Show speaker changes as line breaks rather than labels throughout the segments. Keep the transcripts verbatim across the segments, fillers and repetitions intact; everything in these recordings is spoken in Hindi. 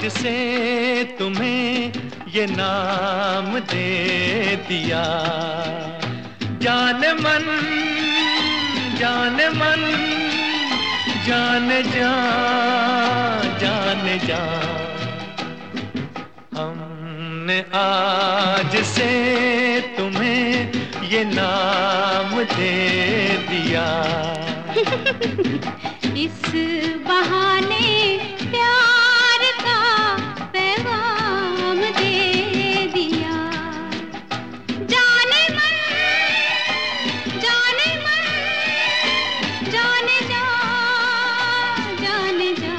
से तुम्हें ये नाम दे दिया। जाने मन जाने मन जाने जा जाने जा, हमने आज से तुम्हें ये नाम दे दिया।
इस बहाने प्यार का पैगाम दे दिया। जाने मन जाने मन जाने जा जाने जा।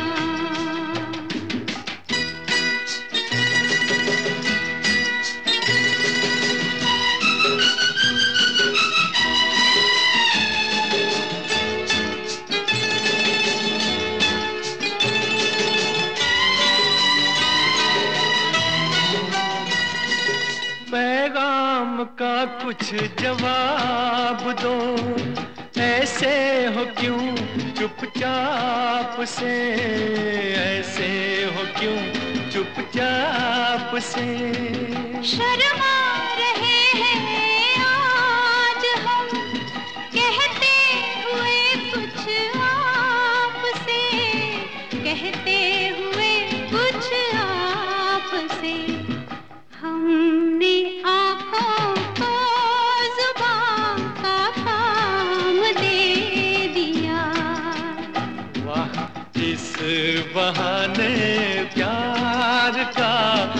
पैगाम का कुछ जवाब दो, ऐसे हो क्यों चुपचाप से, ऐसे हो क्यों चुपचाप से।
शर्मा रहे हैं आज हम कहते हुए कुछ आपसे, कहते हुए कुछ आपसे। हमने आँखों को जुबान का काम दे दिया।
वाह, इस बहाने प्यार का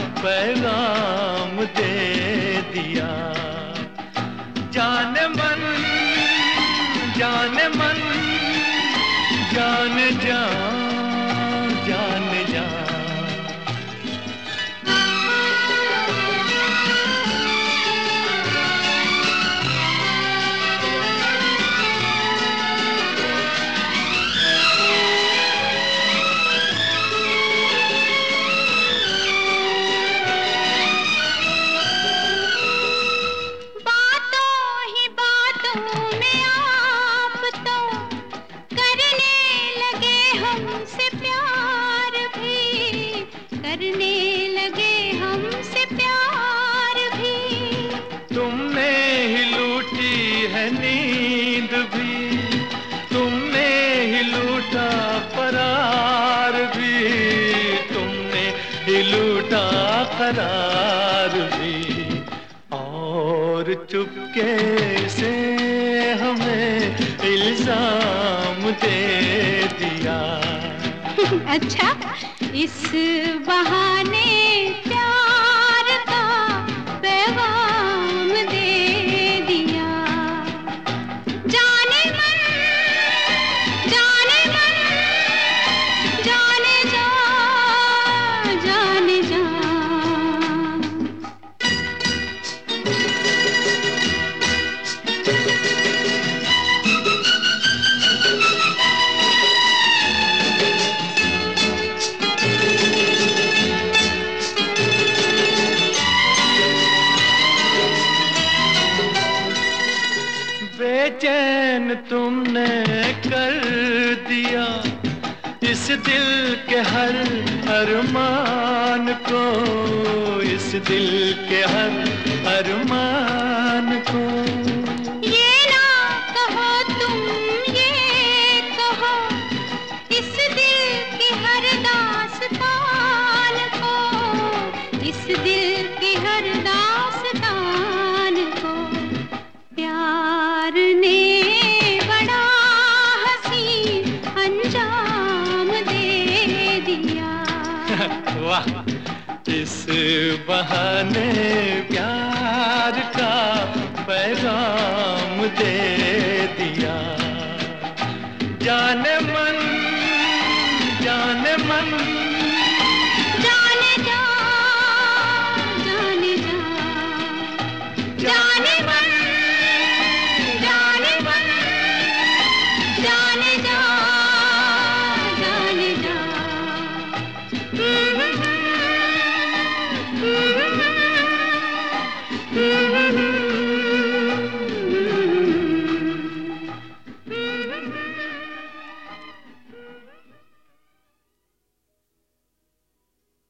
पैगाम दे दिया। जाने मन जाने मन जाने जा जाने जा।
करने लगे हमसे प्यार भी।
तुमने ही लूटी है नींद भी, तुमने ही लूटा करार भी, तुमने ही लूटा करार भी। और चुपके से हमें इल्जाम दे दिया।
अच्छा, इस बहाने प्यार का पैगाम दे दिया। जाने मन जाने मन जाने जा जाने जा।
बेचैन तुमने कर दिया इस दिल के हर अरमान को, इस दिल के हर अरमान को।
ये ना कहो तुम ये कहो, इस दिल की हर दास्तान को, इस दिल की हर दास्तान को। प्यार ने बड़ा हसीन अंजाम दे दिया।
वाह, इस बहाने प्यार का पैगाम दे दिया। जाने मन जाने मन
जाने जा जाने जा। जाने मन जाने मन जाने जा जाने जा। Mm-hmm.